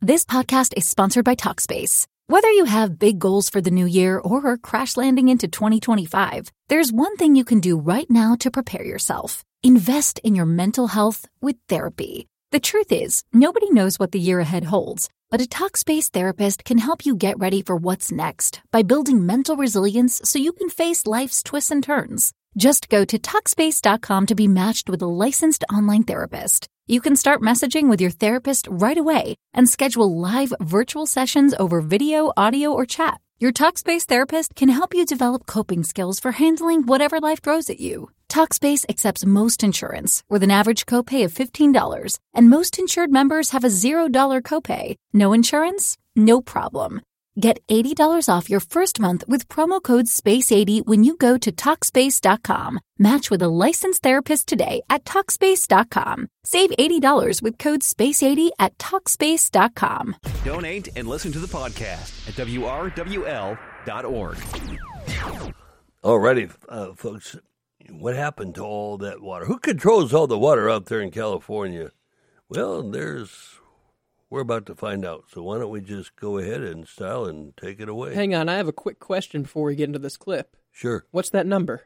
This podcast is sponsored by Talkspace. Whether you have big goals for the new year or are crash landing into 2025, there's one thing you can do right now to prepare yourself. Invest in your mental health with therapy. The truth is, nobody knows what the year ahead holds, but a Talkspace therapist can help you get ready for what's next by building mental resilience so you can face life's twists and turns. Just go to Talkspace.com to be matched with a licensed online therapist. You can start messaging with your therapist right away and schedule live virtual sessions over video, audio, or chat. Your Talkspace therapist can help you develop coping skills for handling whatever life throws at you. Talkspace accepts most insurance with an average copay of $15, and most insured members have a $0 copay. No insurance? No problem. Get $80 off your first month with promo code SPACE80 when you go to Talkspace.com. Match with a licensed therapist today at Talkspace.com. Save $80 with code SPACE80 at Talkspace.com. Donate and listen to the podcast at WRWL.org. Alrighty, folks, what happened to all that water? Who controls all the water out there in California? Well, we're about to find out. So why don't we just go ahead and style and take it away? Hang on, I have a quick question before we get into this clip. Sure. What's that number?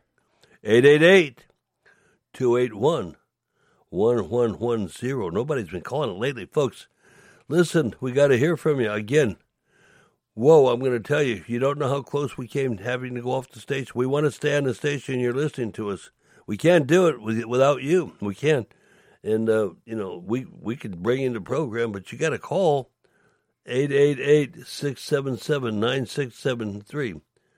888-281-1110. Nobody's been calling it lately. Folks, listen, we got to hear from you. Again, whoa, I'm going to tell you, you don't know how close we came having to go off the station. We want to stay on the station. You're listening to us. We can't do it without you. We can't. And, we could bring in the program, but you got to call 888-677-9673.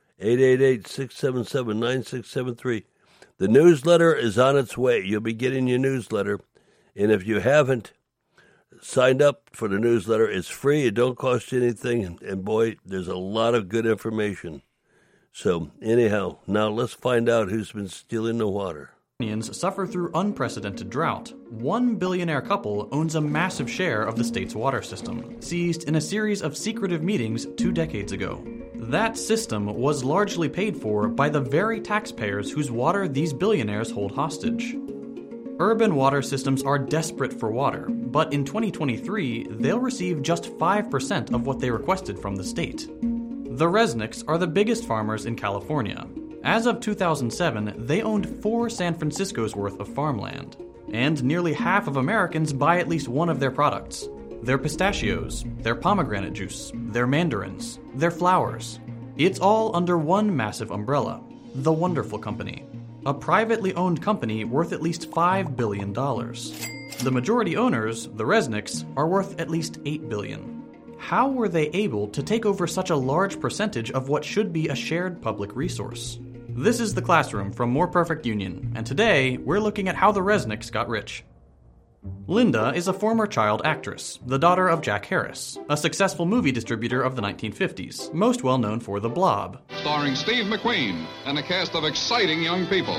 888-677-9673. The newsletter is on its way. You'll be getting your newsletter. And if you haven't signed up for the newsletter, it's free. It don't cost you anything. And boy, there's a lot of good information. So anyhow, now let's find out who's been stealing the water. Suffer through unprecedented drought. One billionaire couple owns a massive share of the state's water system, seized in a series of secretive meetings 2 decades ago. That system was largely paid for by the very taxpayers whose water these billionaires hold hostage. Urban water systems are desperate for water, but in 2023, they'll receive just 5% of what they requested from the state. The Resnicks are the biggest farmers in California. As of 2007, they owned 4 San Francisco's worth of farmland, and nearly half of Americans buy at least one of their products. Their pistachios, their pomegranate juice, their mandarins, their flowers. It's all under one massive umbrella, the Wonderful Company, a privately owned company worth at least $5 billion. The majority owners, the Resnicks, are worth at least $8 billion. How were they able to take over such a large percentage of what should be a shared public resource? This is The Classroom from More Perfect Union, and today we're looking at how the Resnicks got rich. Linda is a former child actress, the daughter of Jack Harris, a successful movie distributor of the 1950s, most well known for The Blob. Starring Steve McQueen and a cast of exciting young people.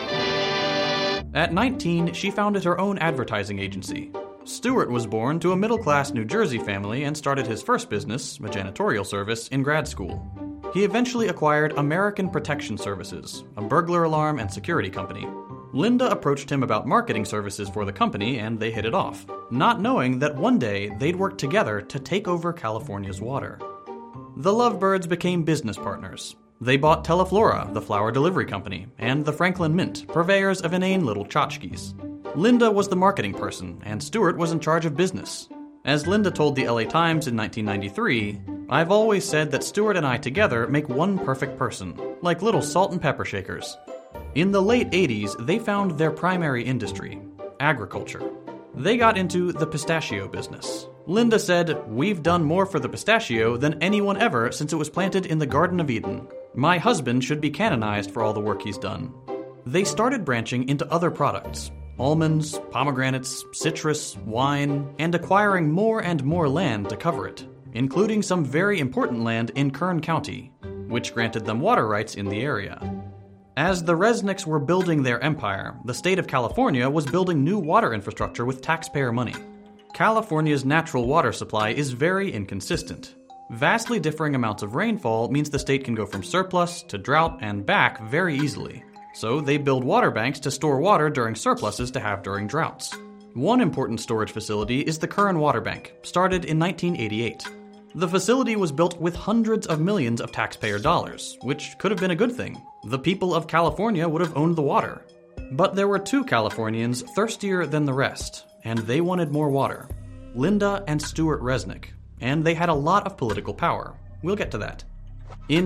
At 19, she founded her own advertising agency. Stewart was born to a middle-class New Jersey family and started his first business, a janitorial service, in grad school. He eventually acquired American Protection Services, a burglar alarm and security company. Linda approached him about marketing services for the company, and they hit it off, not knowing that one day they'd work together to take over California's water. The Lovebirds became business partners. They bought Teleflora, the flower delivery company, and the Franklin Mint, purveyors of inane little tchotchkes. Linda was the marketing person, and Stewart was in charge of business. As Linda told the LA Times in 1993, "I've always said that Stewart and I together make one perfect person, like little salt and pepper shakers." In the late 80s, they found their primary industry, agriculture. They got into the pistachio business. Linda said, "We've done more for the pistachio than anyone ever since it was planted in the Garden of Eden. My husband should be canonized for all the work he's done." They started branching into other products, almonds, pomegranates, citrus, wine, and acquiring more and more land to cover it, including some very important land in Kern County, which granted them water rights in the area. As the Resnicks were building their empire, the state of California was building new water infrastructure with taxpayer money. California's natural water supply is very inconsistent. Vastly differing amounts of rainfall means the state can go from surplus to drought and back very easily. So they build water banks to store water during surpluses to have during droughts. One important storage facility is the Kern Water Bank, started in 1988. The facility was built with hundreds of millions of taxpayer dollars, which could have been a good thing. The people of California would have owned the water. But there were two Californians thirstier than the rest, and they wanted more water. Linda and Stuart Resnick, and they had a lot of political power. We'll get to that. In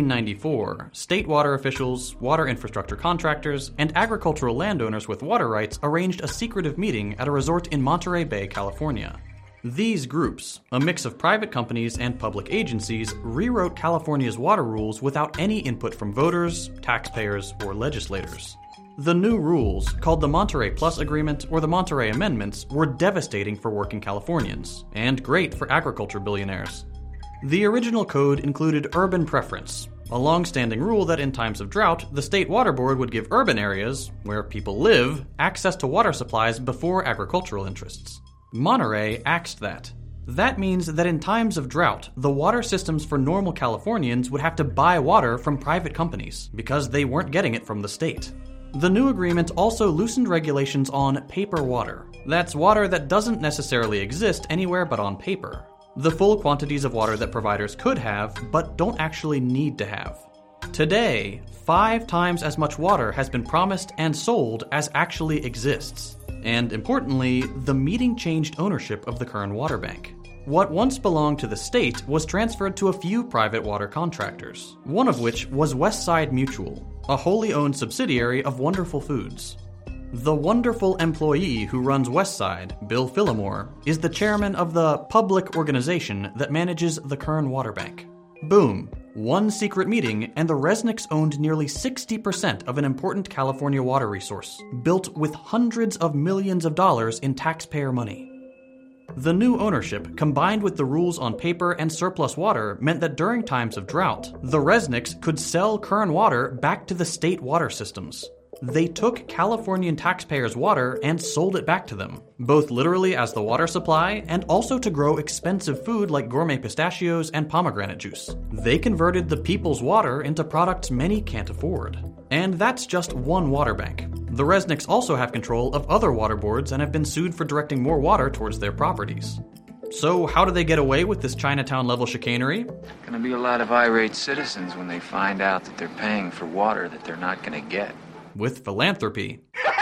1994, state water officials, water infrastructure contractors, and agricultural landowners with water rights arranged a secretive meeting at a resort in Monterey Bay, California. These groups, a mix of private companies and public agencies, rewrote California's water rules without any input from voters, taxpayers, or legislators. The new rules, called the Monterey Plus Agreement or the Monterey Amendments, were devastating for working Californians, and great for agriculture billionaires. The original code included urban preference, a long-standing rule that in times of drought, the state water board would give urban areas, where people live, access to water supplies before agricultural interests. Monterey axed that. That means that in times of drought, the water systems for normal Californians would have to buy water from private companies, because they weren't getting it from the state. The new agreement also loosened regulations on paper water. That's water that doesn't necessarily exist anywhere but on paper. The full quantities of water that providers could have, but don't actually need to have. Today, 5 times as much water has been promised and sold as actually exists. And importantly, the meeting changed ownership of the Kern Water Bank. What once belonged to the state was transferred to a few private water contractors, one of which was Westside Mutual, a wholly owned subsidiary of Wonderful Foods. The wonderful employee who runs Westside, Bill Phillimore, is the chairman of the public organization that manages the Kern Water Bank. Boom. One secret meeting, and the Resnicks owned nearly 60% of an important California water resource, built with hundreds of millions of dollars in taxpayer money. The new ownership, combined with the rules on paper and surplus water, meant that during times of drought, the Resnicks could sell Kern water back to the state water systems. They took Californian taxpayers' water and sold it back to them, both literally as the water supply and also to grow expensive food like gourmet pistachios and pomegranate juice. They converted the people's water into products many can't afford. And that's just one water bank. The Resnicks also have control of other water boards and have been sued for directing more water towards their properties. So how do they get away with this Chinatown-level chicanery? Gonna be a lot of irate citizens when they find out that they're paying for water that they're not gonna get. With philanthropy.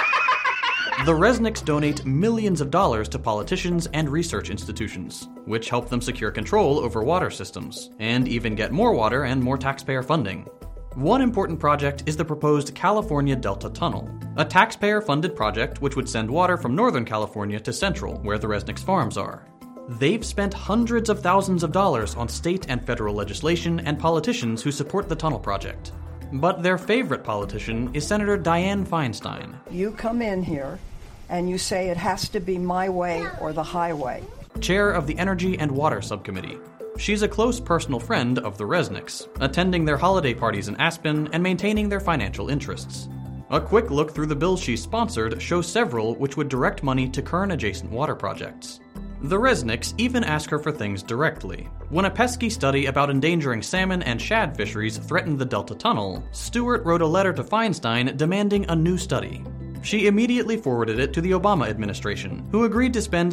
The Resnicks donate millions of dollars to politicians and research institutions, which help them secure control over water systems, and even get more water and more taxpayer funding. One important project is the proposed California Delta Tunnel, a taxpayer-funded project which would send water from Northern California to Central, where the Resnicks farms are. They've spent hundreds of thousands of dollars on state and federal legislation and politicians who support the tunnel project. But their favorite politician is Senator Dianne Feinstein. You come in here and you say it has to be my way or the highway. Chair of the Energy and Water Subcommittee. She's a close personal friend of the Resnicks, attending their holiday parties in Aspen and maintaining their financial interests. A quick look through the bills she sponsored shows several which would direct money to Kern-adjacent water projects. The Resnicks even ask her for things directly. When a pesky study about endangering salmon and shad fisheries threatened the Delta Tunnel, Stewart wrote a letter to Feinstein demanding a new study. She immediately forwarded it to the Obama administration, who agreed to spend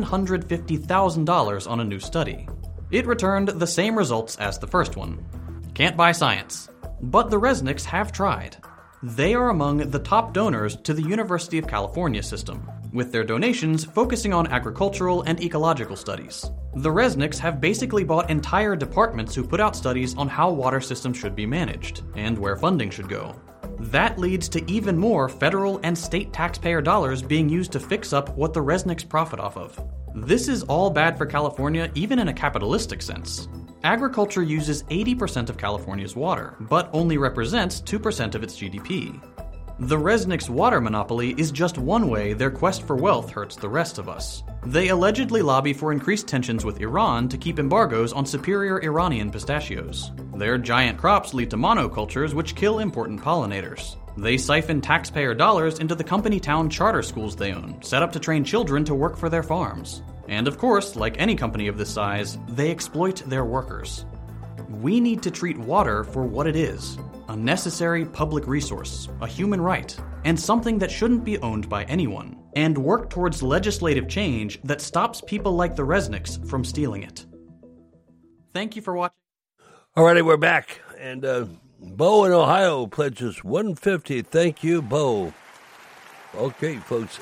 $750,000 on a new study. It returned the same results as the first one. Can't buy science. But the Resnicks have tried. They are among the top donors to the University of California system, with their donations focusing on agricultural and ecological studies. The Resnicks have basically bought entire departments who put out studies on how water systems should be managed, and where funding should go. That leads to even more federal and state taxpayer dollars being used to fix up what the Resnicks profit off of. This is all bad for California, even in a capitalistic sense. Agriculture uses 80% of California's water, but only represents 2% of its GDP. The Resnicks' water monopoly is just one way their quest for wealth hurts the rest of us. They allegedly lobby for increased tensions with Iran to keep embargoes on superior Iranian pistachios. Their giant crops lead to monocultures which kill important pollinators. They siphon taxpayer dollars into the company town charter schools they own, set up to train children to work for their farms. And of course, like any company of this size, they exploit their workers. We need to treat water for what it is: a necessary public resource, a human right, and something that shouldn't be owned by anyone, and work towards legislative change that stops people like the Resnicks from stealing it. Thank you for watching. All righty, we're back. And Bo in Ohio pledges $150. Thank you, Bo. Okay, folks,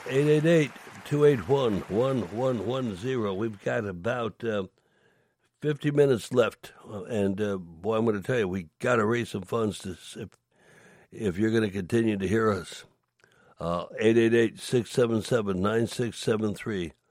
888-281-1110. We've got about 50 minutes left. And, boy, I'm going to tell you, we got to raise some funds if you're going to continue to hear us. 888-677-9673.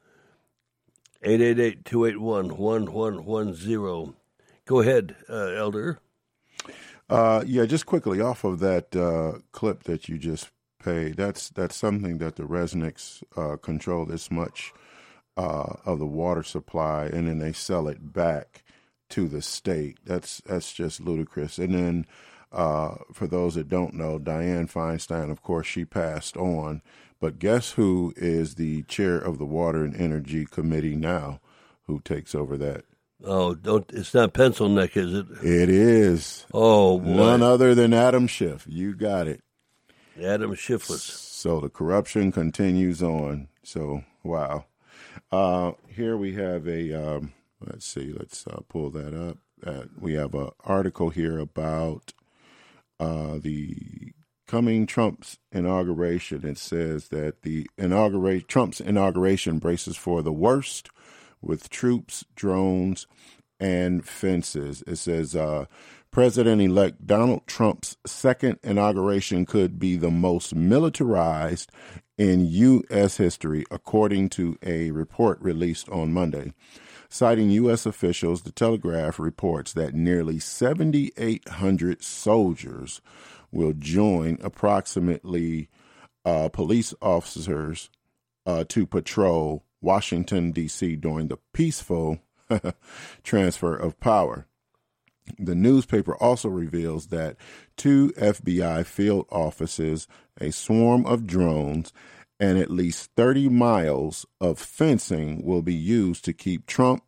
888-281-1110. Go ahead, Elder. Yeah, just quickly off of that clip that you just played. That's something that the Resnicks control this much of the water supply, and then they sell it back to the state. That's just ludicrous. And then for those that don't know, Dianne Feinstein, of course, she passed on. But guess who is the chair of the Water and Energy Committee now? Who takes over that? Oh, it's not Pencil Neck, is it? It is. Oh, boy. None other than Adam Schiff. You got it. Adam Schiffless. So the corruption continues on. So, wow. Here we have a, let's pull that up. We have an article here about the coming Trump's inauguration. It says that Trump's inauguration braces for the worst, with troops, drones, and fences. It says President-elect Donald Trump's second inauguration could be the most militarized in U.S. history, according to a report released on Monday. Citing U.S. officials, The Telegraph reports that nearly 7,800 soldiers will join approximately police officers to patrol Washington, D.C. during the peaceful transfer of power. The newspaper also reveals that 2 FBI field offices, a swarm of drones, and at least 30 miles of fencing will be used to keep Trump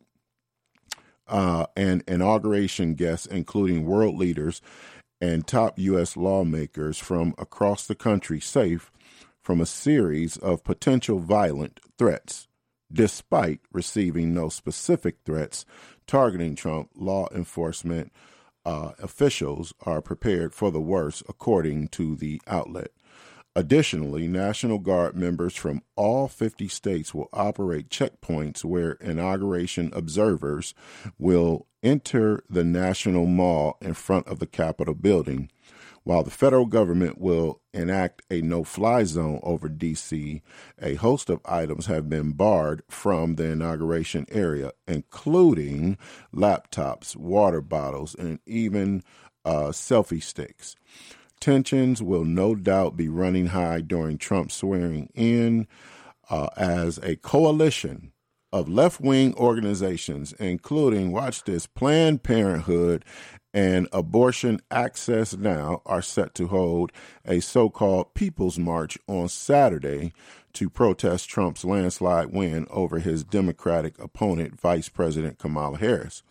and inauguration guests, including world leaders and top U.S. lawmakers from across the country, safe from a series of potential violent threats. Despite receiving no specific threats targeting Trump, law enforcement officials are prepared for the worst, according to the outlet. Additionally, National Guard members from all 50 states will operate checkpoints where inauguration observers will enter the National Mall in front of the Capitol building, while the federal government will enact a no-fly zone over D.C. A host of items have been barred from the inauguration area, including laptops, water bottles, and even selfie sticks. Tensions will no doubt be running high during Trump's swearing in as a coalition of left-wing organizations, including, watch this, Planned Parenthood and Abortion Access Now, are set to hold a so-called People's March on Saturday to protest Trump's landslide win over his Democratic opponent, Vice President Kamala Harris.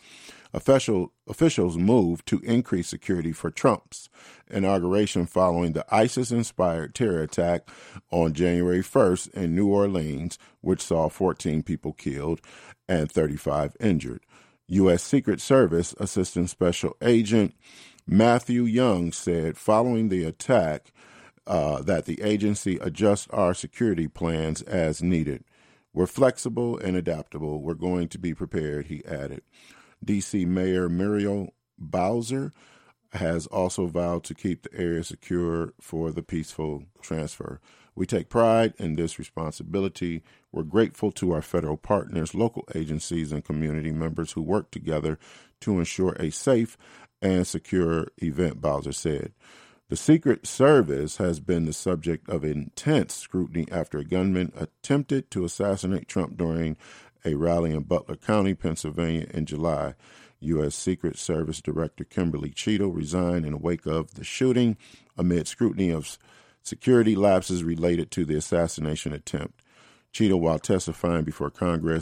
Officials moved to increase security for Trump's inauguration following the ISIS-inspired terror attack on January 1st in New Orleans, which saw 14 people killed and 35 injured. U.S. Secret Service Assistant Special Agent Matthew Young said following the attack that the agency adjusts our security plans as needed. We're flexible and adaptable. We're going to be prepared, he added. D.C. Mayor Muriel Bowser has also vowed to keep the area secure for the peaceful transfer. We take pride in this responsibility. We're grateful to our federal partners, local agencies, and community members who work together to ensure a safe and secure event, Bowser said. The Secret Service has been the subject of intense scrutiny after a gunman attempted to assassinate Trump during a rally in Butler County, Pennsylvania in July. U.S. Secret Service Director Kimberly Cheatle resigned in the wake of the shooting amid scrutiny of security lapses related to the assassination attempt. Cheatle, while testifying before Congress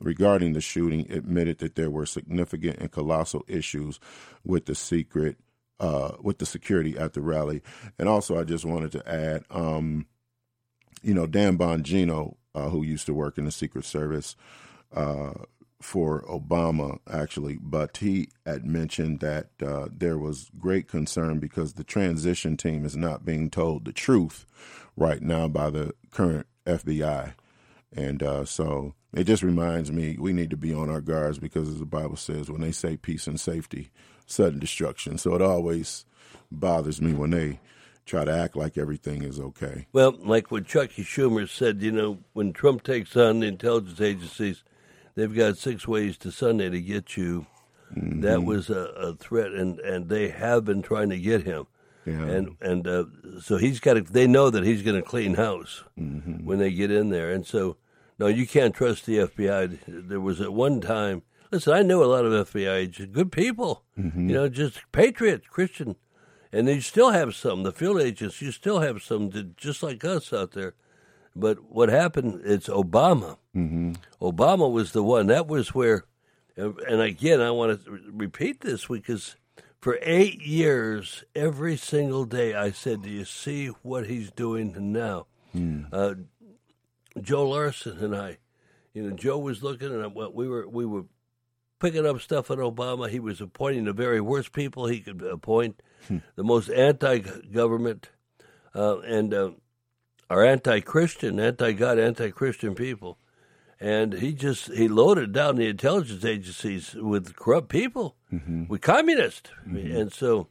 regarding the shooting, admitted that there were significant and colossal issues with the security at the rally. And also, I just wanted to add, Dan Bongino, who used to work in the Secret Service for Obama, actually, but he had mentioned that there was great concern because the transition team is not being told the truth right now by the current FBI. And so it just reminds me we need to be on our guards because, as the Bible says, when they say peace and safety, sudden destruction. So it always bothers me when they try to act like everything is okay. Well, like what Chucky Schumer said, when Trump takes on the intelligence agencies, they've got 6 ways to Sunday to get you. Mm-hmm. That was a threat, and they have been trying to get him. Yeah. And so he's got to. They know that he's going to clean house when they get in there, and so no, you can't trust the FBI. There was at one time. Listen, I know a lot of FBI agents, good people, just patriots, Christian, and you still have some. The field agents, you still have some just like us out there. But what happened? It's Obama. Mm-hmm. Obama was the one. That was where, and again, I want to repeat this because. For 8 years, every single day, I said, do you see what he's doing now? Joe Larson and I, Joe was looking, and we were picking up stuff on Obama. He was appointing the very worst people he could appoint, the most anti-government and are anti-Christian, anti-God, anti-Christian people. And he loaded down the intelligence agencies with corrupt people, with communists. Mm-hmm. And so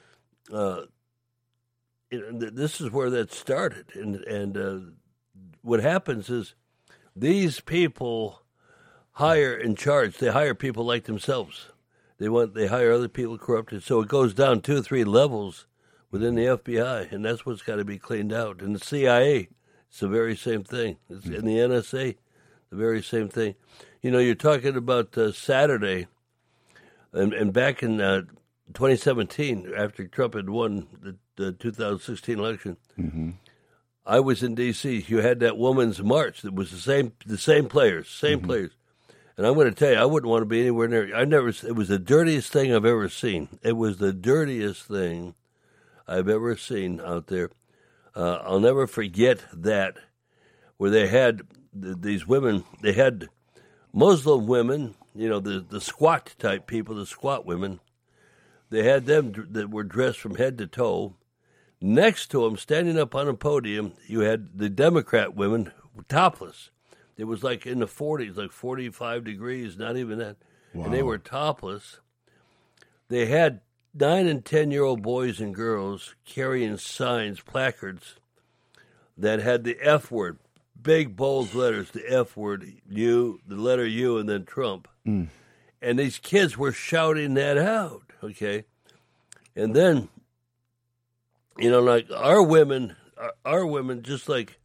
this is where that started. And what happens is these people hire in charge. They hire people like themselves. They hire other people corrupted. So it goes down 2 or 3 levels within the FBI, and that's what's got to be cleaned out. And the CIA, it's the very same thing. It's in the NSA. The very same thing. You're talking about Saturday, and back in 2017, after Trump had won the 2016 election, I was in D.C. You had that women's march. That was the same players, players. And I'm going to tell you, I wouldn't want to be anywhere near. It was the dirtiest thing I've ever seen. It was the dirtiest thing I've ever seen out there. I'll never forget that, where they had these women. They had Muslim women, the squat type people, the squat women. They had them that were dressed from head to toe. Next to them, standing up on a podium, you had the Democrat women topless. It was like in the 40s, like 45 degrees, not even that. Wow. And they were topless. They had 9 and 10-year-old boys and girls carrying signs, placards, that had the F word, big bold letters, the F word, U, the letter U, and then Trump. And these kids were shouting that out, okay? And then, like our women, just like,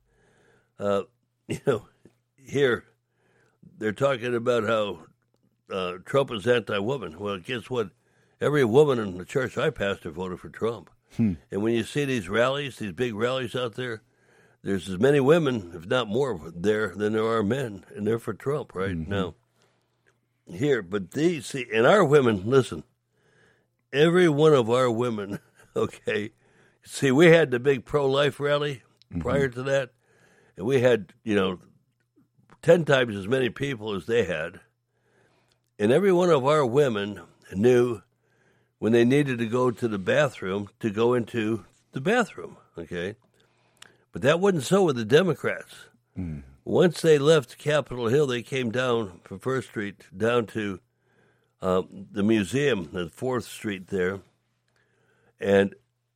here, they're talking about how Trump is anti-woman. Well, guess what? Every woman in the church I pastored voted for Trump. And when you see these rallies, these big rallies out there, there's as many women, if not more, there than there are men, and they're for Trump right now. Here, but and our women, listen, every one of our women, okay, see, we had the big pro-life rally prior to that, and we had, 10 times as many people as they had, and every one of our women knew when they needed to go to the bathroom to go into the bathroom, okay? But that wasn't so with the Democrats. Once they left Capitol Hill, they came down from First Street down to the museum, the 4th Street there, and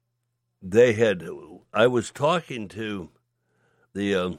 I was talking to the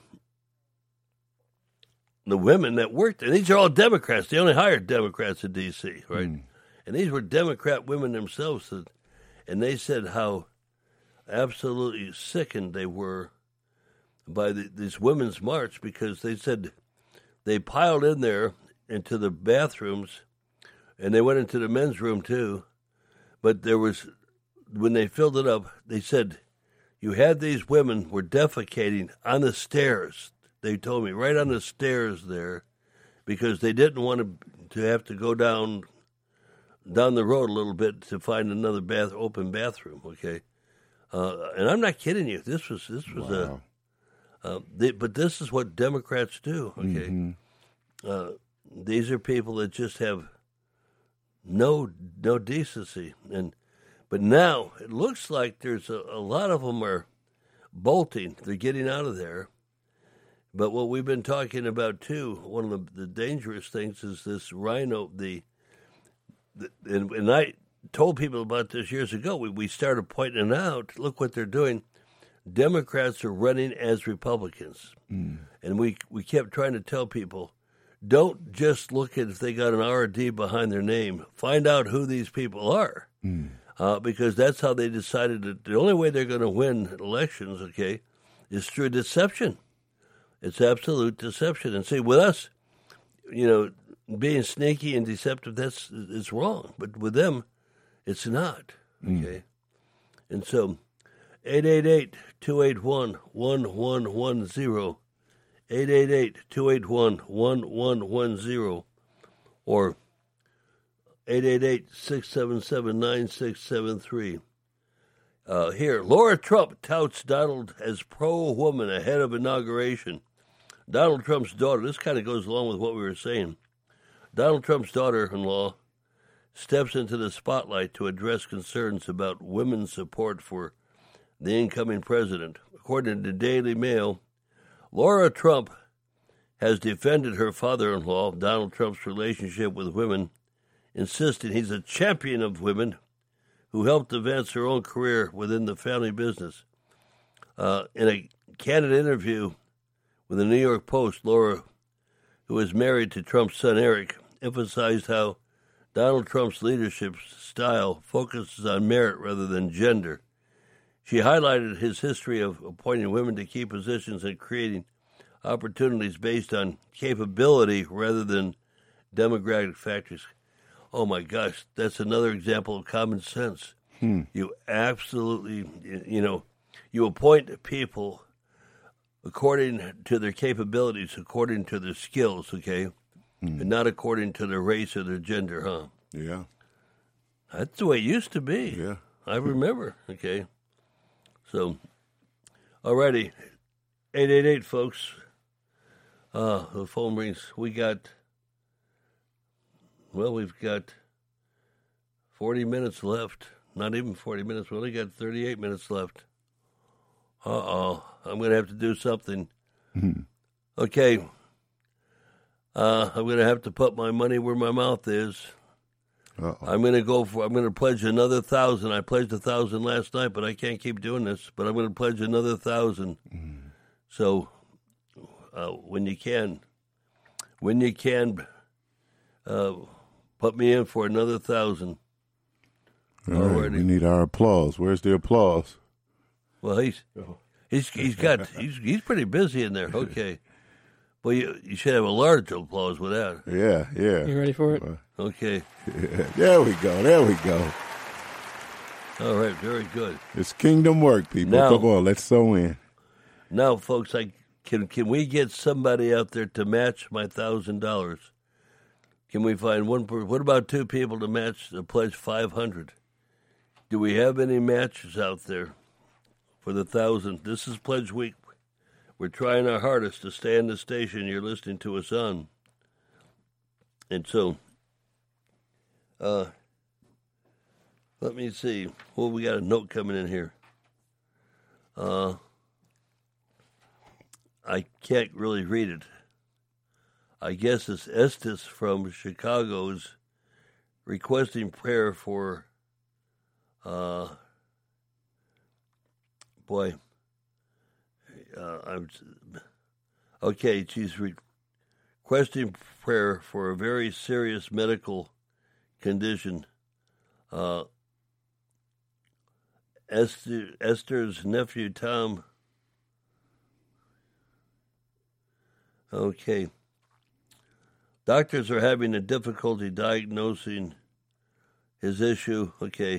women that worked there. These are all Democrats. They only hired Democrats in D.C., right? And these were Democrat women themselves, and they said how absolutely sickened they were by this women's march, because they said they piled in there into the bathrooms, and they went into the men's room too. But when they filled it up, they said you had these women were defecating on the stairs. They told me right on the stairs there, because they didn't want to have to go down the road a little bit to find another open bathroom. Okay, and I'm not kidding you. This was Wow. but this is what Democrats do. Okay, these are people that just have no decency, but now it looks like there's a lot of them are bolting. They're getting out of there. But what we've been talking about too, one of the dangerous things is this rhino. And I told people about this years ago. We started pointing it out. Look what they're doing. Democrats are running as Republicans, and we kept trying to tell people, don't just look at if they got an R or D behind their name. Find out who these people are, because that's how they decided that the only way they're going to win elections, okay, is through deception. It's absolute deception. And see, with us, being sneaky and deceptive, it's wrong. But with them, it's not. Okay, and so 888-281-1110. 888-281-1110 or 888-677-9673. Here, Laura Trump touts Donald as pro-woman ahead of inauguration. Donald Trump's daughter, this kind of goes along with what we were saying. Donald Trump's daughter-in-law steps into the spotlight to address concerns about women's support for the incoming president. According to the Daily Mail, Laura Trump has defended her father-in-law, Donald Trump's relationship with women, insisting he's a champion of women who helped advance her own career within the family business. In a candid interview with the New York Post, Laura, who is married to Trump's son Eric, emphasized how Donald Trump's leadership style focuses on merit rather than gender. She highlighted his history of appointing women to key positions and creating opportunities based on capability rather than demographic factors. Oh my gosh, that's another example of common sense. You absolutely, you appoint people according to their capabilities, according to their skills, okay, and not according to their race or their gender, huh? Yeah. That's the way it used to be. Yeah. I remember, okay. So, alrighty, 888, folks. The phone rings. We've got 40 minutes left. Not even 40 minutes. We only got 38 minutes left. I'm going to have to do something. Okay. I'm going to have to put my money where my mouth is. I'm going to pledge another 1,000. I pledged 1,000 last night, but I can't keep doing this. But I'm going to pledge another 1,000. So, when you can, put me in for another 1,000. All right, we need our applause. Where's the applause? Well, he's pretty busy in there. Okay. Well, you should have a large applause with that. Yeah. You ready for it? Okay. Yeah, there we go. All right, very good. It's kingdom work, people. Now, come on, let's sew in. Now, folks, can we get somebody out there to match my $1,000? Can we find one person? What about two people to match the pledge 500? Do we have any matches out there for the 1,000? This is Pledge Week. We're trying our hardest to stay in the station you're listening to us on. And so, let me see. Well, we got a note coming in here. I can't really read it. I guess it's Estes from Chicago's requesting prayer for, she's requesting prayer for a very serious medical condition. Esther's nephew, Tom. Okay. Doctors are having a difficulty diagnosing his issue. Okay.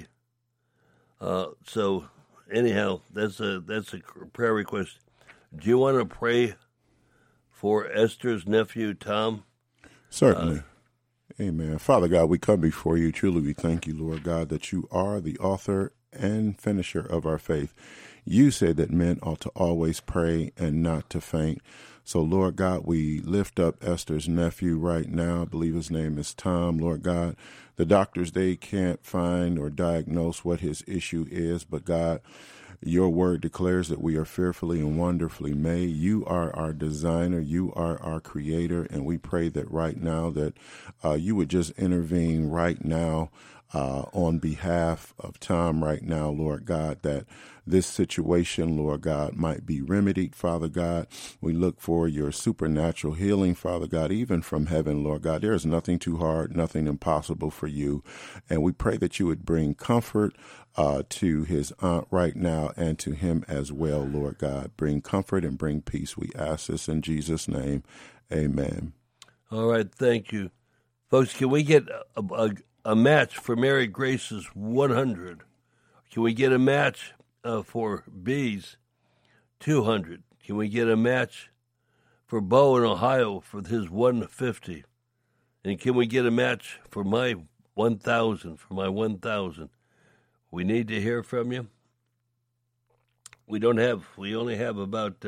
So anyhow, that's a prayer request. Do you want to pray for Esther's nephew, Tom? Certainly. Amen. Father God, we come before you. Truly, we thank you, Lord God, that you are the author and finisher of our faith. You said that men ought to always pray and not to faint. So, Lord God, we lift up Esther's nephew right now. I believe his name is Tom. Lord God, the doctors, they can't find or diagnose what his issue is, but God, your word declares that we are fearfully and wonderfully made. You are our designer. You are our creator. And we pray that right now that you would just intervene right now on behalf of Tom right now, Lord God, that this situation, Lord God, might be remedied, Father God. We look for your supernatural healing, Father God, even from heaven, Lord God. There is nothing too hard, nothing impossible for you. And we pray that you would bring comfort to his aunt right now and to him as well, Lord God. Bring comfort and bring peace. We ask this in Jesus' name. Amen. All right, thank you. Folks, can we get a match for Mary Grace's 100? Can we get a match for B's 200? Can we get a match for Bo in Ohio for his 150? And can we get a match for my 1,000, for my 1,000? We need to hear from you. We only have about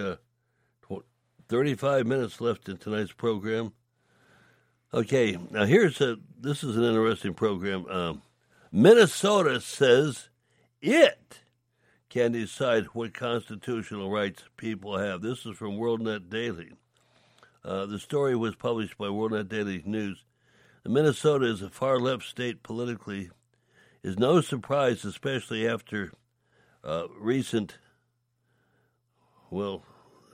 35 minutes left in tonight's program. Okay, now this is an interesting program. Minnesota says it can decide what constitutional rights people have. This is from WorldNet Daily. The story was published by WorldNet Daily News. Minnesota is a far-left state politically. Is no surprise, especially after recent, what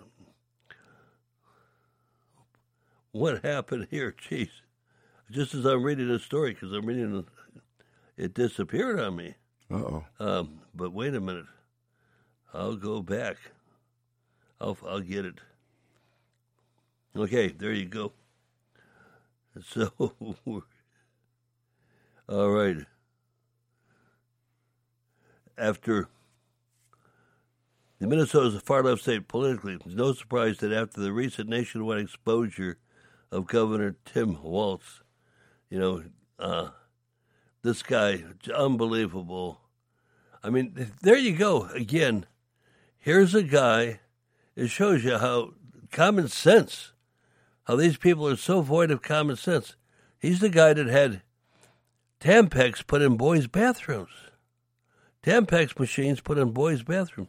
happened here? Jeez. Just as I'm reading the story, because I'm reading it disappeared on me. Uh-oh. But wait a minute. I'll go back. I'll get it. Okay, there you go. So, all right. After the Minnesota is a far-left state politically, it's no surprise that after the recent nationwide exposure of Governor Tim Walz, this guy, unbelievable. I mean, there you go. Again, here's a guy, it shows you how common sense, how these people are so void of common sense. He's the guy that had Tampax put in boys' bathrooms. Tampax machines put in boys' bathrooms.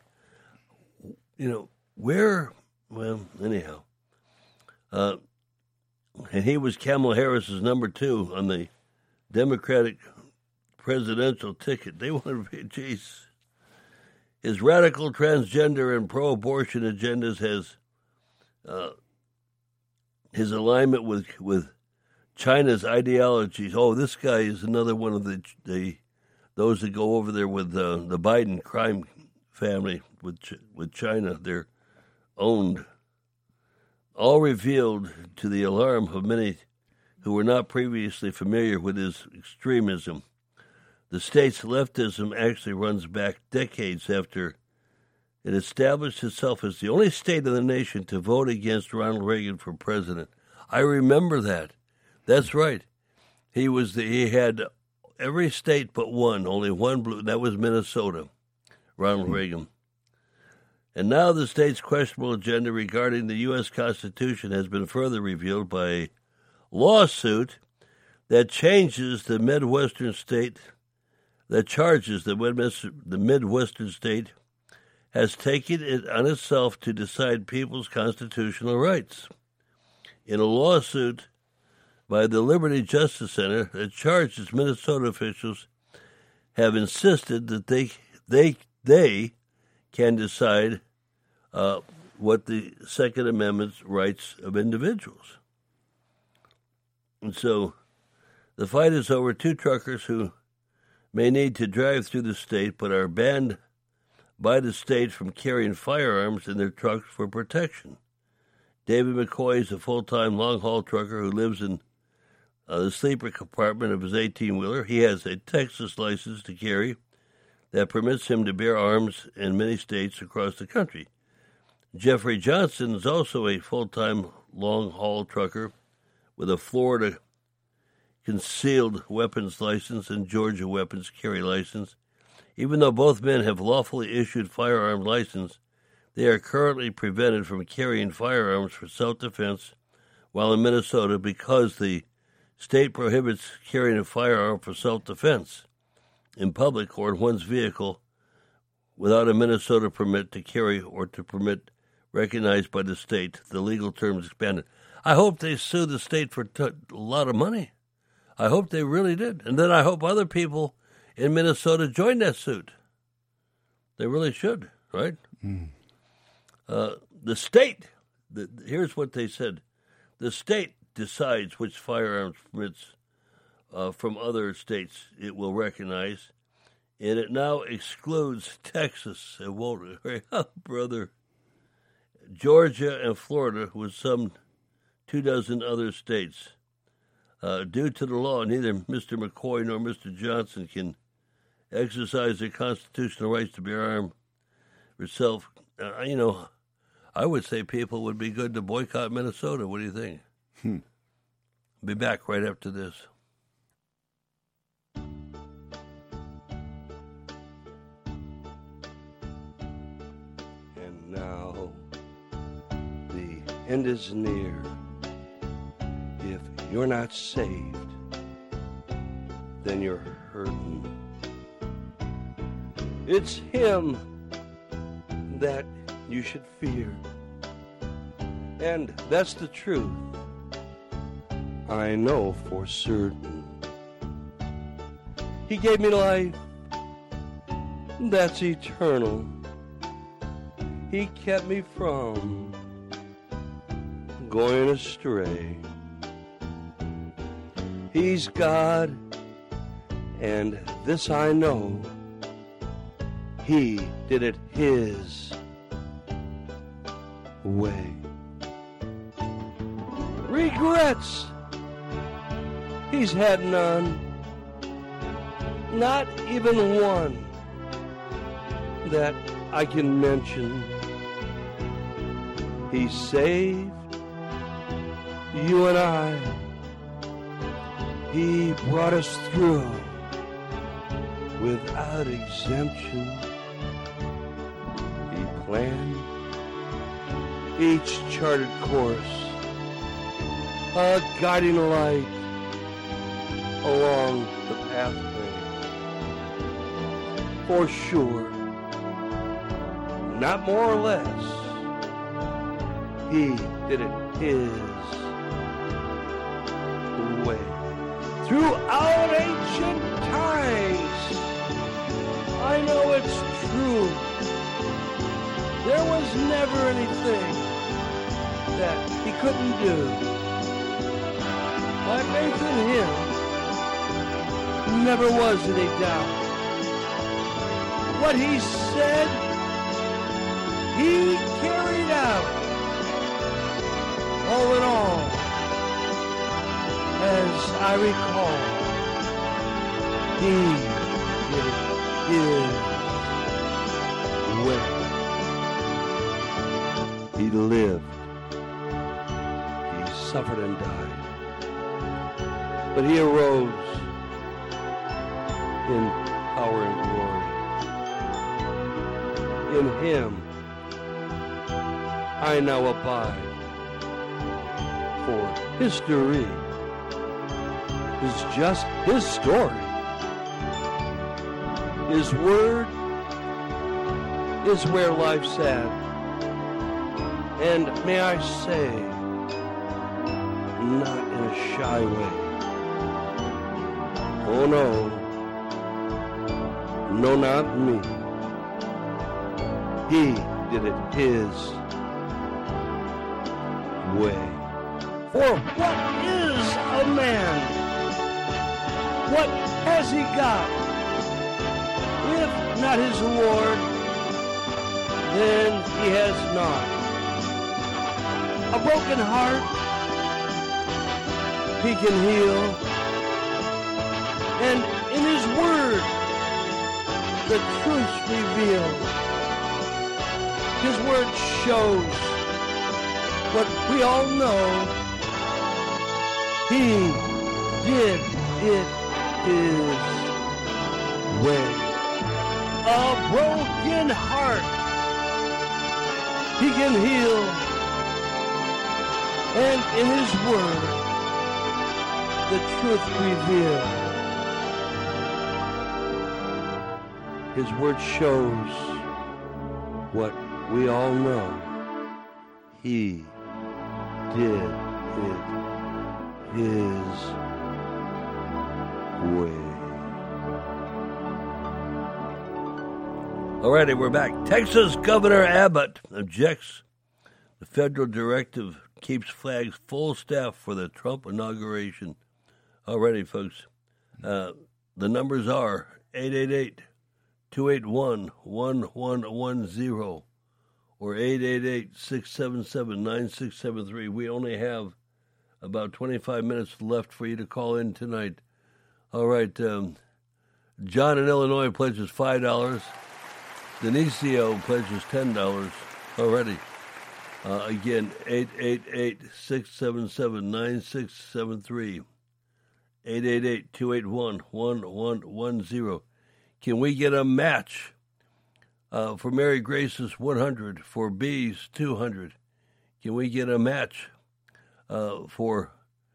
Well, anyhow. And he was Kamala Harris's number 2 on the Democratic presidential ticket. They wanted to be, geez. His radical transgender and pro-abortion agendas has his alignment with China's ideologies. Oh, this guy is another one of those that go over there with the Biden crime family with China. They're owned. All revealed to the alarm of many who were not previously familiar with his extremism. The state's leftism actually runs back decades after it established itself as the only state in the nation to vote against Ronald Reagan for president. I remember that. That's right. He had every state but one, only one blue. That was Minnesota, Ronald Reagan. And now the state's questionable agenda regarding the U.S. Constitution has been further revealed by a lawsuit that charges the Midwestern state has taken it on itself to decide people's constitutional rights. In a lawsuit by the Liberty Justice Center that charges Minnesota officials have insisted that they can decide what the Second Amendment's rights of individuals. And so the fight is over 2 truckers who may need to drive through the state but are banned by the state from carrying firearms in their trucks for protection. David McCoy is a full-time long-haul trucker who lives in the sleeper compartment of his 18-wheeler. He has a Texas license to carry that permits him to bear arms in many states across the country. Jeffrey Johnson is also a full-time long-haul trucker with a Florida concealed weapons license and Georgia weapons carry license. Even though both men have lawfully issued firearm license, they are currently prevented from carrying firearms for self-defense while in Minnesota because the state prohibits carrying a firearm for self-defense in public or in one's vehicle without a Minnesota permit to carry or to permit recognized by the state. The legal term is expanded. I hope they sue the state for a lot of money. I hope they really did. And then I hope other people in Minnesota join that suit. They really should, right? The state, here's what they said. The state decides which firearms permits from other states it will recognize, and it now excludes Texas. It won't, oh, brother. Georgia and Florida with some 24 other states. Due to the law, neither Mr. McCoy nor Mr. Johnson can exercise their constitutional rights to bear arms herself. I would say people would be good to boycott Minnesota. What do you think? Be back right after this. And now the end is near. If you're not saved, then you're hurting. It's him that you should fear. And that's the truth. I know for certain. He gave me life. That's eternal. He kept me from going astray. He's God, and this I know. He did it his way. Regrets, he's had none, not even one that I can mention. He saved you and I. He brought us through without exemption. He planned each charted course, a guiding light along the pathway. For sure, not more or less, he did it his way. Throughout ancient times, I know it's true. There was never anything that he couldn't do. My faith in him never was any doubt. What he said, he carried out. All in all, as I recall, he did it his way. He lived, he suffered and died, but he arose in power and glory. In him, I now abide, for history is just his story. His word is where life's at. And may I say, not in a shy way. Oh no, no, not me. He did it his way. For what is a man? What has he got? If not his Lord, then he has not. A broken heart, he can heal. And in his word, the truth revealed. His word shows what we all know. He did it his way. A broken heart he can heal, and in his word the truth revealed. His word shows what we all know. He did it his way. All righty, we're back. Texas Governor Abbott objects. The federal directive keeps flags full staff for the Trump inauguration. All righty, folks. The numbers are 888-281-1110 or 888-677-9673. We only have about 25 minutes left for you to call in tonight. All right. John in Illinois pledges $5. Denicio pledges $10 already. Again, 888-677-9673. 888-281-1110. Can we get a match for Mary Grace's 100, for B's 200? Can we get a match for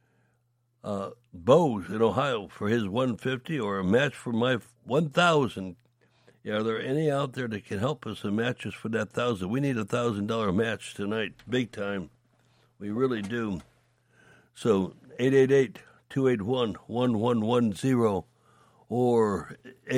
Bose in Ohio for his 150, or a match for my 1,000? Are there any out there that can help us and match us for that 1,000? We need a $1,000 match tonight, big time. We really do. So 888-281-1110 or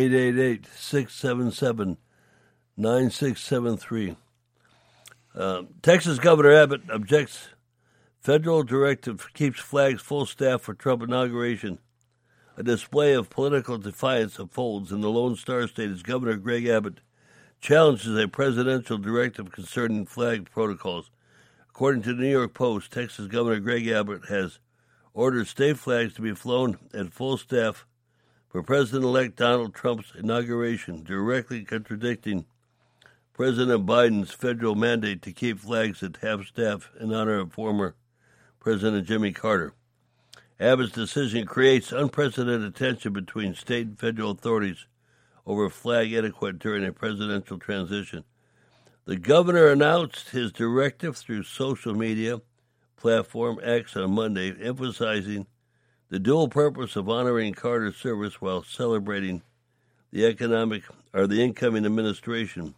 888-677-9673. Texas Governor Abbott objects. Federal directive keeps flags full staff for Trump inauguration. A display of political defiance unfolds in the Lone Star State as Governor Greg Abbott challenges a presidential directive concerning flag protocols. According to the New York Post, Texas Governor Greg Abbott has ordered state flags to be flown at full staff for President-elect Donald Trump's inauguration, directly contradicting President Biden's federal mandate to keep flags at half-staff in honor of former President Jimmy Carter. Abbott's decision creates unprecedented tension between state and federal authorities over flag etiquette during a presidential transition. The governor announced his directive through social media platform X on Monday, emphasizing the dual purpose of honoring Carter's service while celebrating the incoming administration.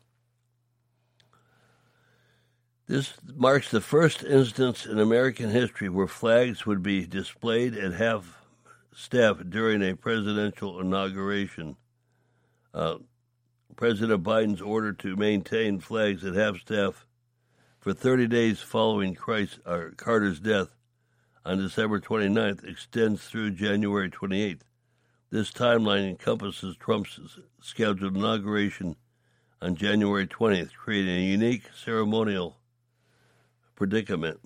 This marks the first instance in American history where flags would be displayed at half-staff during a presidential inauguration. President Biden's order to maintain flags at half-staff for 30 days following Carter's death on December 29th extends through January 28th. This timeline encompasses Trump's scheduled inauguration on January 20th, creating a unique ceremonial predicament.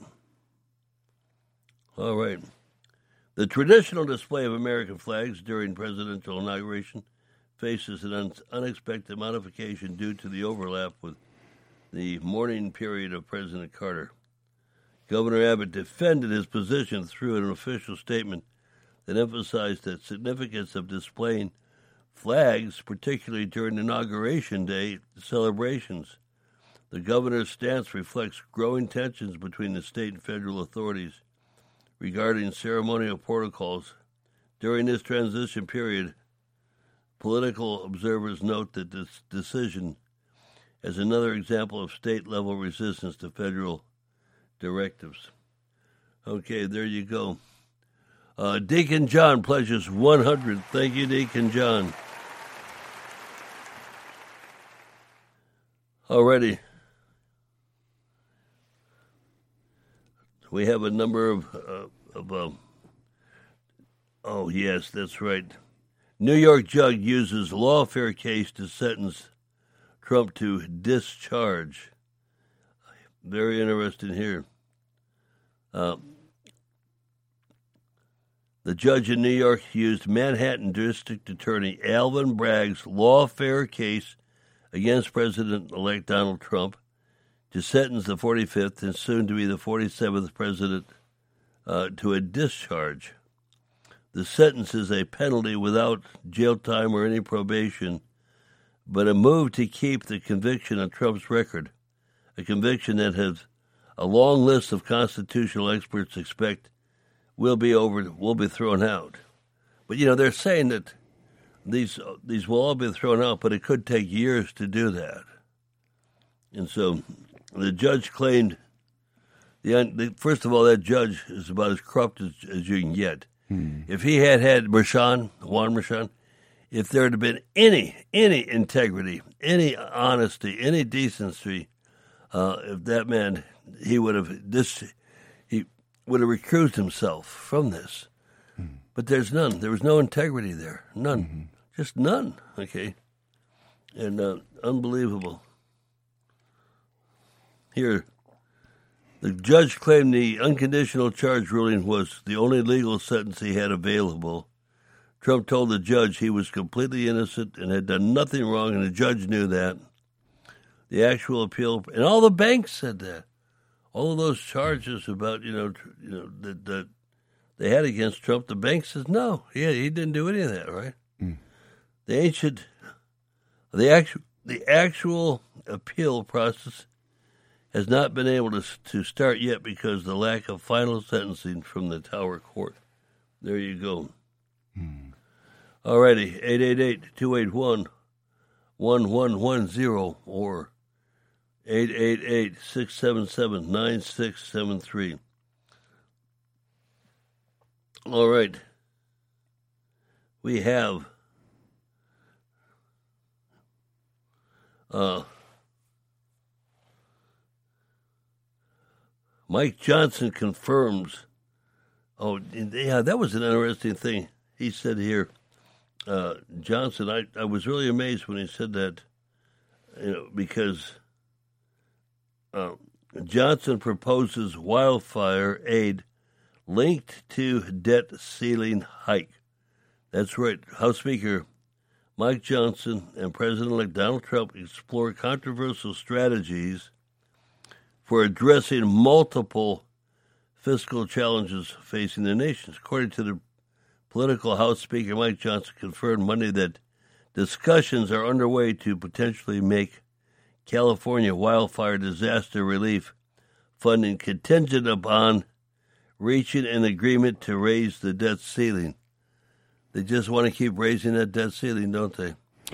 All right. The traditional display of American flags during presidential inauguration faces an unexpected modification due to the overlap with the mourning period of President Carter. Governor Abbott defended his position through an official statement that emphasized the significance of displaying flags, particularly during Inauguration Day celebrations. The governor's stance reflects growing tensions between the state and federal authorities regarding ceremonial protocols. During this transition period, political observers note that this decision as another example of state-level resistance to federal directives. Okay, there you go. Deacon John pledges 100. Thank you, Deacon John. Alrighty. We have a number of oh, yes, that's right. New York judge uses lawfare case to sentence Trump to discharge. Very interesting here. The judge in New York used Manhattan District Attorney Alvin Bragg's lawfare case against President-elect Donald Trump to sentence the 45th and soon to be the 47th president to a discharge. The sentence is a penalty without jail time or any probation, but a move to keep the conviction on Trump's record, a conviction that has a long list of constitutional experts expect will be thrown out. But, they're saying that these will all be thrown out, but it could take years to do that. And so the judge claimed, first of all, that judge is about as corrupt as you can get. If he had Juan Merchan, if there had been any integrity, any honesty, any decency, if that man, he would have recused himself from this. But there's none. There was no integrity there. None. Just none. Okay. And unbelievable. Here, the judge claimed the unconditional charge ruling was the only legal sentence he had available. Trump told the judge he was completely innocent and had done nothing wrong, and the judge knew that. The actual appeal, and all the banks said that. All of those charges about, that they had against Trump, the bank says, no, he didn't do any of that, right? The actual appeal process has not been able to start yet because of the lack of final sentencing from the Tower Court. There you go. All righty, 888-281-1110 or 888-677-9673. All right. We have Mike Johnson confirms. Oh, yeah, that was an interesting thing. He said here, Johnson, I was really amazed when he said that, because Johnson proposes wildfire aid linked to debt ceiling hike. That's right. House Speaker Mike Johnson and President-elect Donald Trump explore controversial strategies for addressing multiple fiscal challenges facing the nation. According to the political House Speaker, Mike Johnson confirmed Monday that discussions are underway to potentially make California wildfire disaster relief funding contingent upon reaching an agreement to raise the debt ceiling. They just want to keep raising that debt ceiling, don't they?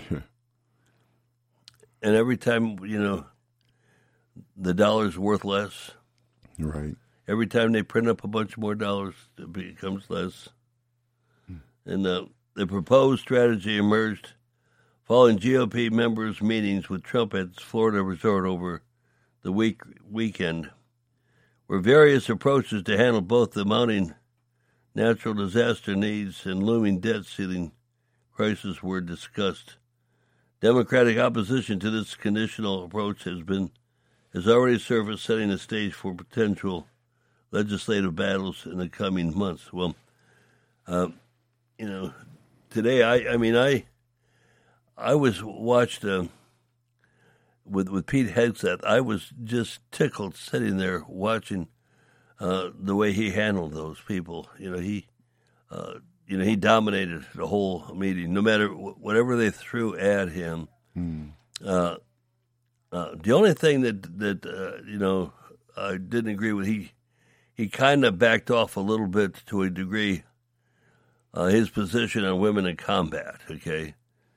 And every time, the dollar's worth less. Right. Every time they print up a bunch more dollars, it becomes less. And the proposed strategy emerged following GOP members' meetings with Trump at his Florida resort over the weekend, where various approaches to handle both the mounting natural disaster needs and looming debt ceiling crisis were discussed. Democratic opposition to this conditional approach has already surfaced, setting the stage for potential legislative battles in the coming months. Well, today I was watched with Pete Hegseth. I was just tickled sitting there watching the way he handled those people. He dominated the whole meeting, no matter whatever they threw at him. The only thing that I didn't agree with, he kind of backed off a little bit to a degree. His position on women in combat. Okay,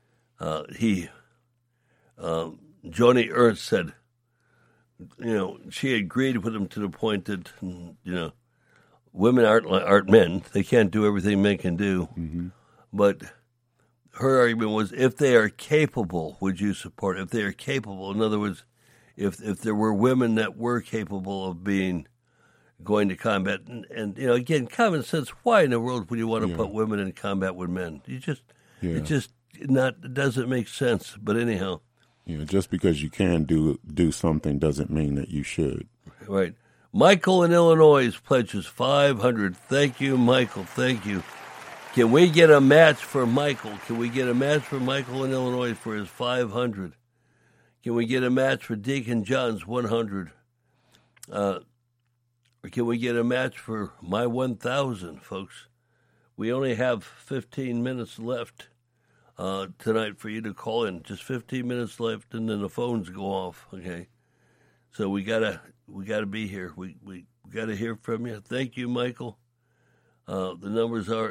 Joni Ernst said, she agreed with him to the point that women aren't men. They can't do everything men can do. Mm-hmm. But her argument was, if they are capable, would you support? If they are capable, in other words, if there were women that were capable of going to combat, and again, common sense. Why in the world would you want to put women in combat with men? It just doesn't make sense. But anyhow, just because you can do something doesn't mean that you should. Right. Michael in Illinois pledges $500. Thank you, Michael. Thank you. Can we get a match for Michael? Can we get a match for Michael in Illinois for his $500? Can we get a match for Deacon John's $100? Or can we get a match for my $1,000, folks? we only have 15 minutes left tonight for you to call in. Just 15 minutes left, and then the phones go off. Okay, so we gotta be here. We gotta hear from you. Thank you, Michael. The numbers are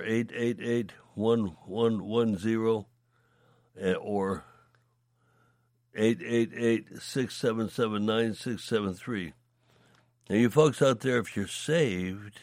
888-1110 or 888-677-9673. Now, you folks out there, if you're saved,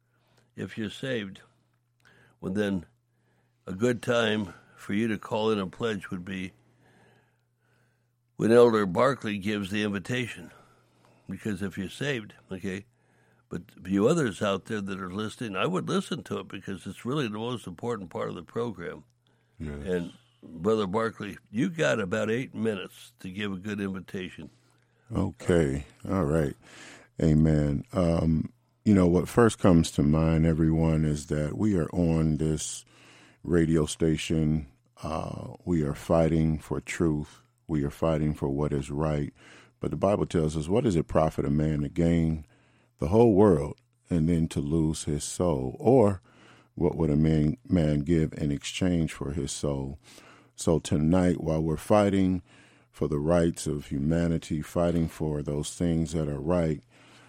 well, then a good time for you to call in and pledge would be when Elder Barkley gives the invitation. Because if you're saved, okay, but you others out there that are listening, I would listen to it because it's really the most important part of the program. Yes. And Brother Barkley, you got about 8 minutes to give a good invitation. Okay. All right. Amen. What first comes to mind, everyone, is that we are on this radio station. We are fighting for truth. We are fighting for what is right. But the Bible tells us, what does it profit a man to gain the whole world and then to lose his soul? Or what would a man give in exchange for his soul? So tonight, while we're fighting for the rights of humanity, fighting for those things that are right,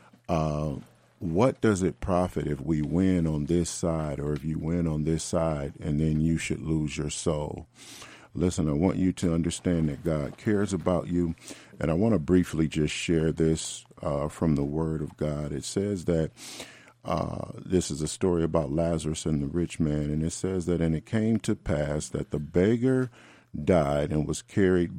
what does it profit if we win on this side, or if you win on this side and then you should lose your soul? Listen, I want you to understand that God cares about you, and I want to briefly just share this from the Word of God. It says that this is a story about Lazarus and the rich man, and it says that, and it came to pass that the beggar died and was carried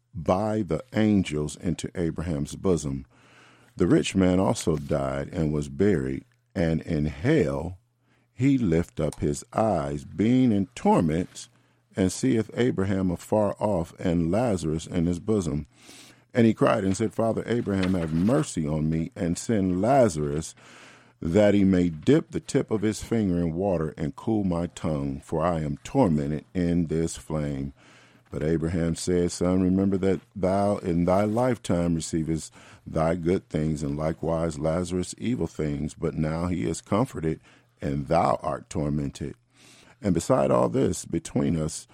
by the angels into Abraham's bosom. The rich man also died and was buried, and in hell he lift up his eyes, being in torments, and seeth Abraham afar off, and Lazarus in his bosom. And he cried and said, Father Abraham, have mercy on me, and send Lazarus, that he may dip the tip of his finger in water and cool my tongue, for I am tormented in this flame. But Abraham said, Son, remember that thou in thy lifetime receivest thy good things, and likewise Lazarus evil things. But now he is comforted, and thou art tormented. And beside all this, between us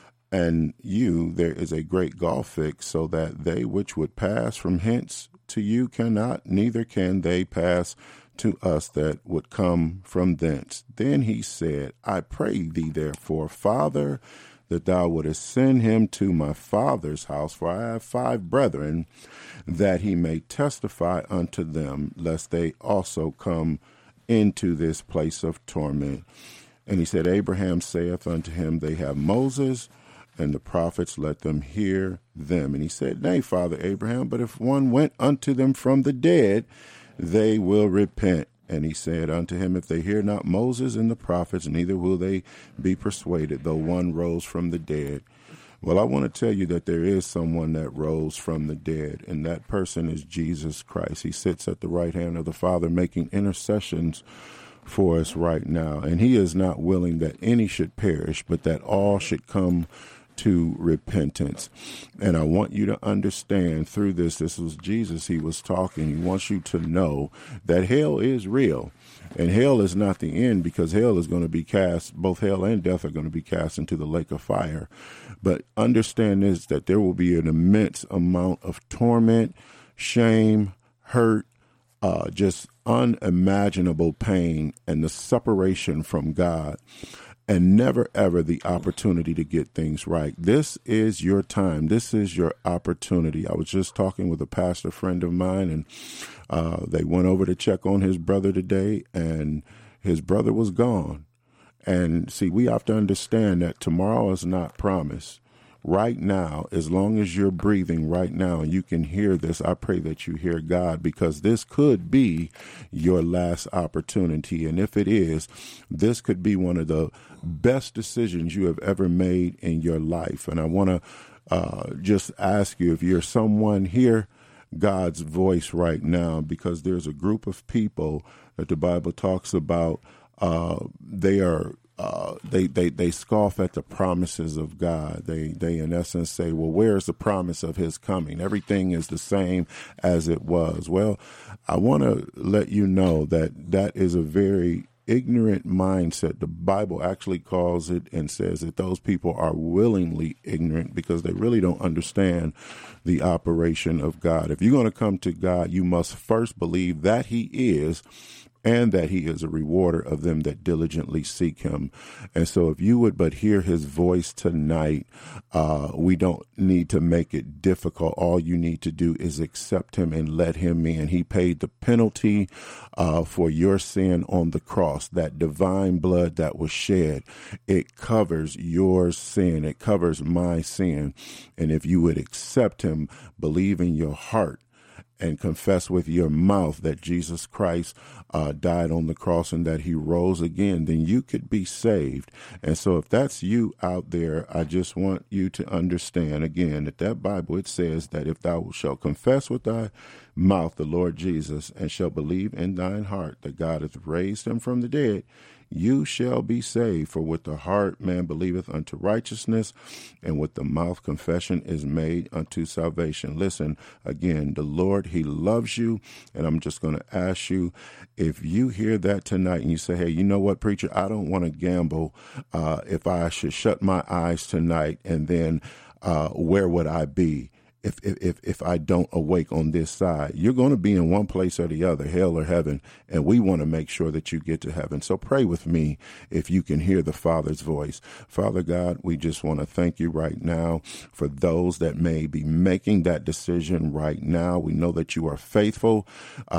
and you, there is a great gulf fixed, so that they which would pass from hence to you cannot, neither can they pass to us that would come from thence. Then he said, I pray thee therefore, Father, that thou wouldest send him to my father's house, for I have 5 brethren, that he may testify unto them, lest they also come into this place of torment. And he said, Abraham saith unto him, They have Moses and the prophets, let them hear them. And he said, Nay, Father Abraham, but if one went unto them from the dead, they will repent. And he said unto him, If they hear not Moses and the prophets, neither will they be persuaded, though one rose from the dead. Well, I want to tell you that there is someone that rose from the dead, and that person is Jesus Christ. He sits at the right hand of the Father, making intercessions for us right now. And he is not willing that any should perish, but that all should come to repentance. And I want you to understand through this was Jesus, he was talking. He wants you to know that hell is real, and hell is not the end, because hell is going to be cast, both hell and death are going to be cast into the lake of fire. But understand this, that there will be an immense amount of torment, shame, hurt, just unimaginable pain, and the separation from God, and never, ever the opportunity to get things right. This is your time. This is your opportunity. I was just talking with a pastor friend of mine, and they went over to check on his brother today, and his brother was gone. And see, we have to understand that tomorrow is not promised. Right now, as long as you're breathing right now and you can hear this, I pray that you hear God, because this could be your last opportunity. And if it is, this could be one of the best decisions you have ever made in your life. And I want to just ask you, if you're someone, hear God's voice right now, because there's a group of people that the Bible talks about. They scoff at the promises of God. They in essence say, well, where's the promise of his coming? Everything is the same as it was. Well, I want to let you know that that is a very ignorant mindset. The Bible actually calls it and says that those people are willingly ignorant because they really don't understand the operation of God. If you're going to come to God, you must first believe that he is, and that he is a rewarder of them that diligently seek him. And so if you would but hear his voice tonight, we don't need to make it difficult. All you need to do is accept him and let him in. He paid the penalty for your sin on the cross. That divine blood that was shed, it covers your sin. It covers my sin. And if you would accept him, believe in your heart, and confess with your mouth that Jesus Christ died on the cross and that he rose again, then you could be saved. And so if that's you out there, I just want you to understand again that Bible, it says that if thou shalt confess with thy mouth the Lord Jesus and shall believe in thine heart that God hath raised him from the dead, you shall be saved. For with the heart man believeth unto righteousness, and with the mouth confession is made unto salvation. Listen, again, the Lord, he loves you. And I'm just going to ask you, if you hear that tonight and you say, hey, you know what, preacher, I don't want to gamble. If I should shut my eyes tonight, and then where would I be if I don't awake on this side? You're going to be in one place or the other, hell or heaven, and we want to make sure that you get to heaven. So pray with me if you can hear the Father's voice. Father God, we just want to thank you right now for those that may be making that decision right now. We know that you are faithful.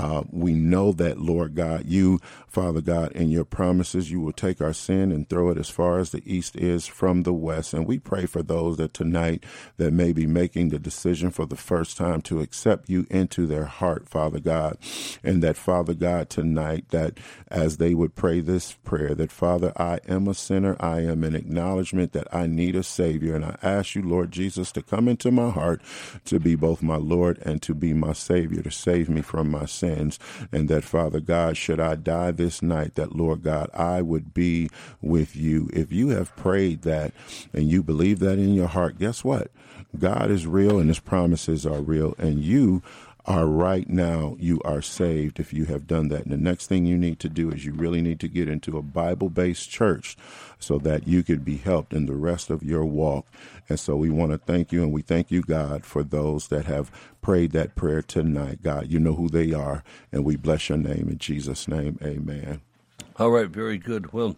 We know that, Lord God, you, Father God, in your promises, you will take our sin and throw it as far as the east is from the west. And we pray for those that tonight that may be making the decision for the first time to accept you into their heart, Father God, and that, Father God, tonight, that as they would pray this prayer, that, Father, I am a sinner. I am an acknowledgement that I need a Savior, and I ask you, Lord Jesus, to come into my heart, to be both my Lord and to be my Savior, to save me from my sins, and that, Father God, should I die this night, that, Lord God, I would be with you. If you have prayed that and you believe that in your heart, guess what? God is real and his promises are real, and you are right now, you are saved if you have done that. And the next thing you need to do is you really need to get into a Bible-based church so that you could be helped in the rest of your walk. And so we want to thank you, and we thank you, God, for those that have prayed that prayer tonight. God, you know who they are, and we bless your name in Jesus' name. Amen. All right, very good. Well,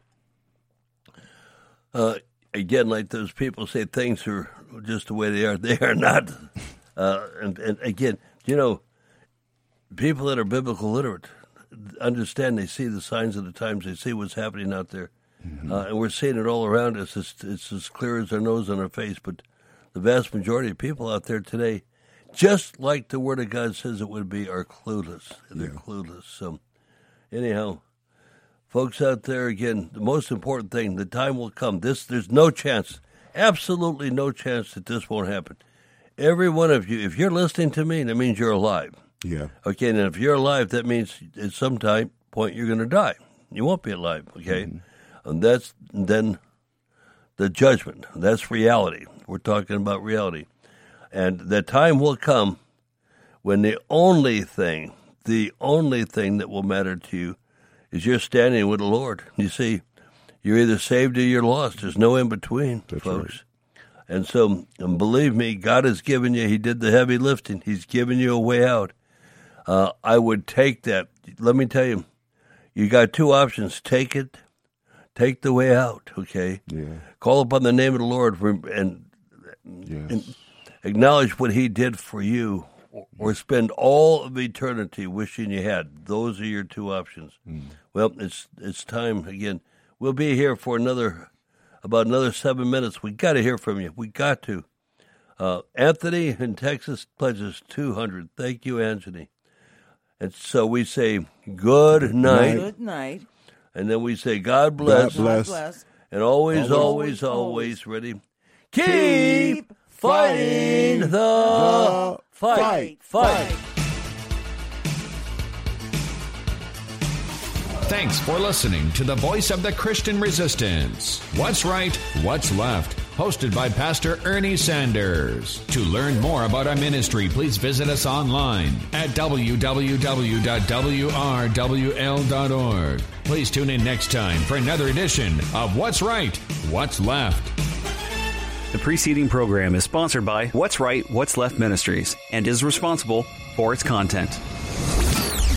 again, like those people say, things are just the way they are not. And again, you know, people that are biblical literate understand, they see the signs of the times, they see what's happening out there. Mm-hmm. And we're seeing it all around us. It's as clear as our nose on our face. But the vast majority of people out there today, just like the Word of God says it would be, are clueless. They're clueless. So anyhow, folks out there, again, the most important thing, the time will come. There's no chance, absolutely no chance that this won't happen. Every one of you, if you're listening to me, that means you're alive. Yeah. Okay, and if you're alive, that means at some point you're going to die. You won't be alive, okay? Mm-hmm. And that's then the judgment. That's reality. We're talking about reality. And the time will come when the only thing that will matter to you is you're standing with the Lord. You see, you're either saved or you're lost. There's no in between, folks. Right. And so, and believe me, God has given you, he did the heavy lifting. He's given you a way out. I would take that. Let me tell you, you got two options. Take it. Take the way out, okay? Yeah. Call upon the name of the Lord and acknowledge what he did for you, or spend all of eternity wishing you had. Those are your two options. Mm. Well, it's time again. We'll be here for about another 7 minutes. We got to hear from you. We got to. Anthony in Texas pledges $200. Thank you, Anthony. And so we say good night. Good night. And then we say God bless. God bless. And always ready. Keep fighting the fight. Thanks for listening to the Voice of the Christian Resistance. What's right, what's left. hosted by Pastor Ernie Sanders. To learn more about our ministry, please visit us online at www.wrwl.org. Please tune in next time for another edition of What's Right, What's Left. The preceding program is sponsored by What's Right, What's Left Ministries and is responsible for its content.